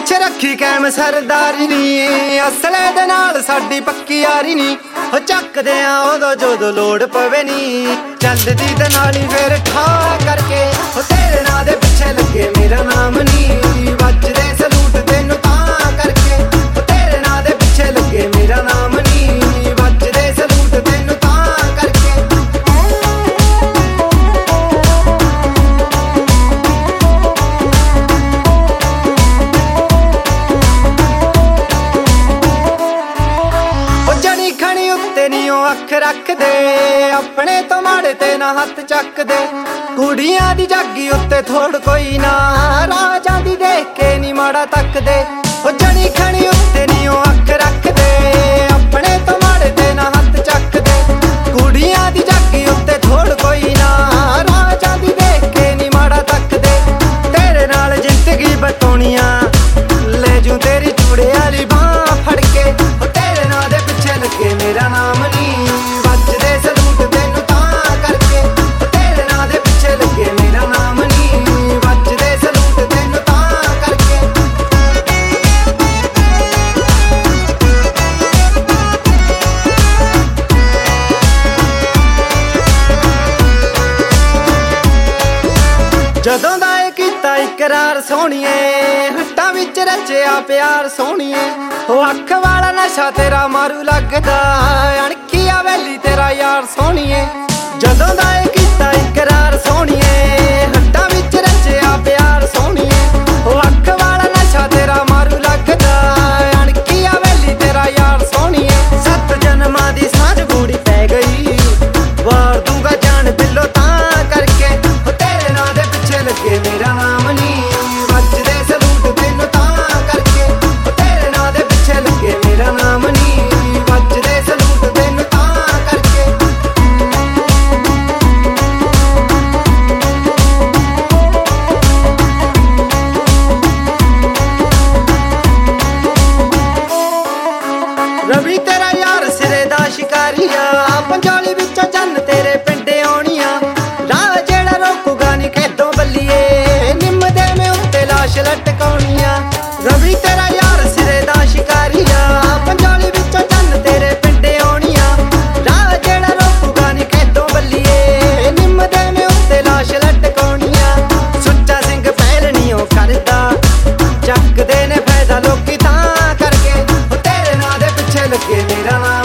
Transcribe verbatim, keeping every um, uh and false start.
ਪਿੱਛੇ ਰੱਖੀ ਕੈਮ ਸਰਦਾਰੀ ਨੀ, ਅਸਲੇ ਦੇ ਨਾਲ ਸਾਡੀ ਪੱਕੀ ਯਾਰੀ ਨੀ। ਹੋ ਚੱਕਦੇ ਆ ਉਦੋਂ ਜਦੋਂ ਲੋੜ ਪਵੇ ਨੀ, ਚੱਲਦੀ ਤੇ ਨਾਲ ਹੀ ਫੇਰ ਠਾ ਕਰਕੇ। ਹੋ ਤੇਰੇ ਨਾਂ ਦੇ ਪਿੱਛੇ ਲੱਗੇ ਮੇਰਾ ਨਾਮ ਨੀ, ਵੱਜਦੇ ਸਲੂਟ ਤੈਨੂੰ ਤਾਂ ਕਰਕੇ। ਹੋ ਤੇਰੇ ਨਾਂ ਦੇ ਪਿੱਛੇ ਲੱਗੇ ਮੇਰਾ ਨਾਮ ਨੀ, ਵੱਜਦੇ ਸਲੂਟ ਤੈਨੂੰ ਤਾਂ ਕਰਕੇ। ਖਣੀ ਉੱਤੇ ਨੀ ਉਹ ਅੱਖ ਰੱਖਦੇ, ਆਪਣੇ ਤੋਂ ਮਾੜੇ ਤੇ ਨਾ ਹੱਥ ਚੱਕਦੇ। ਕੁੜੀਆਂ ਦੀ ਜਾਗੀ ਉੱਤੇ ਥੋੜ ਕੋਈ ਨਾ, ਰਾਜਾਂ ਦੀ ਦੇਖ ਕੇ ਨੀ ਮਾੜਾ ਤੱਕਦੇ। ਉਹ ਜਣੀ ਖਣੀ ਉੱਤੇ ਨੀ ਉਹ ਅੱਖ ਰੱਖਦੇ, ਆਪਣੇ ਤੋਂ ਮਾੜੇ ਤੇ ਨਾ ਹੱਥ ਚੱਕਦੇ। ਕੁੜੀਆਂ ਦੀ ਜਾਗੀ ਉੱਤੇ ਥੋੜ ਕੋਈ ਨਾ, ਰਾਜਾਂ ਦੀ ਦੇਖ ਕੇ ਨੀ ਮਾੜਾ ਤੱਕਦੇ। ਤੇਰੇ ਨਾਲ ਜ਼ਿੰਦਗੀ ਬਤਾਉਣੀਆਂ, ਲੈ ਜੂ ਤੇਰੀ ਚੂੜੇ ਵਾਲੀ ਬਾਂਹ ਫੜ ਕੇ। ਉਹ ਤੇਰੇ ਨਾਂ ਦੇ ਪਿੱਛੇ ਲੱਗੇ ਮੇਰਾ ਨਾਮ ਨੀ, ਵੱਜਦੇ ਸਲੂਟ ਤੈਨੂੰ ਤਾਂ ਕਰਕੇ। ਉਹ ਤੇਰੇ ਨਾਂ ਦੇ ਪਿੱਛੇ ਲੱਗੇ ਮੇਰਾ ਨਾਮ ਨੀ, ਵੱਜਦੇ ਸਲੂਟ ਤੈਨੂੰ ਤਾਂ ਕਰਕੇ। ਜਦੋਂ ਦਾ ਇਹ ਕੀਤਾ ਇਕਰਾਰ ਸੋਹਣੀਏ, ਹੱਟਾਂ ਵਿੱਚ ਰਚਿਆ ਪਿਆਰ ਸੋਹਣੀਏ। ਉਹ ਅੱਖ ਵਾਲਾ ਨਸ਼ਾ ਤੇਰਾ ਮਾਰੂ ਲੱਗਦਾ, ਅਣਖੀਆ ਵੈਲੀ ਤੇਰਾ ਯਾਰ ਸੋਹਣੀਏ। ਜਦੋਂ ਦਾ ਇਹ ਕੀਤਾ ਇਕਰਾਰ ਸੋਹਣੀਏ, ਹੱਟਾਂ ਵਿੱਚ ਰਚਿਆ ਪਿਆਰ ਸੋਹਣੀਏ। ਉਹ ਅੱਖ ਵਾਲਾ ਨਸ਼ਾ ਤੇਰਾ ਮਾਰੂ ਲੱਗਦਾ, ਅਣਖੀਆ ਵੈਲੀ ਤੇਰਾ ਯਾਰ ਸੋਹਣੀਏ। ਸੱਤ ਜਨਮਾਂ ਦੀ ਸਾਂਝ ਗੂੜੀ ਪੈ ਗਈ, ਵਾਰ ਦੂਗਾ ਜਾਨ ਬਿੱਲੋ ਤਾਂ ਕਰਕੇ। ਉਹ ਤੇਰੇ ਨਾਂ ਦੇ ਪਿੱਛੇ ਲੱਗੇ ਮੇਰਾ ਨਾਮ ਨੀ, ਵੱਜਦੇ ਸਲੂਟ ਤੈਨੂੰ ਤਾਂ ਕਰਕੇ। ਉਹ ਤੇਰੇ ਨਾਂ ਦੇ ਪਿੱਛੇ ਲੱਗੇ ਮੇਰਾ ਨਾਮ ਨੀ, ਵੱਜਦੇ ਸਲੂਟ ਤੈਨੂੰ ਤਾਂ ਕਰਕੇ। ਰਵੀ ਤੇਰਾ ਯਾਰ ਸਿਰੇ ਦਾ ਸ਼ਿਕਾਰੀ ਆ, ਪੰਜੋਲੀ ਵਿੱਚੋਂ ਚੰਨ ਤੇਰੇ ਪਿੰਡ ਆਉਣੀ ਆ। ਰਾਹ ਜਿਹੜਾ ਰੋਕੂਗਾ ਨੀ ਕਿਦੋਂ ਬੱਲੀਏ, ਨਿੰਮ ਦੇ ਮੇ ਉੱਤੇ ਲਾਸ਼ ਲਟਕਾਉਣੀ ਆ। ਰਵੀ ਤੇਰਾ ਯਾਰ ਸਿਰੇ ਦਾ ਸ਼ਿਕਾਰੀ ਆ, ਪੰਜੋਲੀ ਵਿੱਚੋਂ ਚੰਨ ਤੇਰੇ ਪਿੰਡ ਆਉਣੀ ਆ। ਰਾਹ ਜਿਹੜਾ ਰੋਕੂਗਾ ਨੀ ਕਿਦੋਂ ਬੱਲੀਏ, ਨਿੰਮ ਦੇ ਮੇ ਉੱਤੇ ਲਾਸ਼ ਲਟਕਾਉਣੀ ਆ। ਸੁੱਚਾ ਸਿੰਘ ਪਹਿਲ ਨੀ ਉਹ ਕਰਦਾ, ਚੱਕਦੇ ਨੇ ਫਾਇਦਾ ਲੋਕੀ ਤਾਂ ਕਰਕੇ। ਉਹ ਤੇਰੇ ਨਾਂ ਦੇ ਪਿੱਛੇ ਲੱਗੇ ਮੇਰਾ ਨਾਮ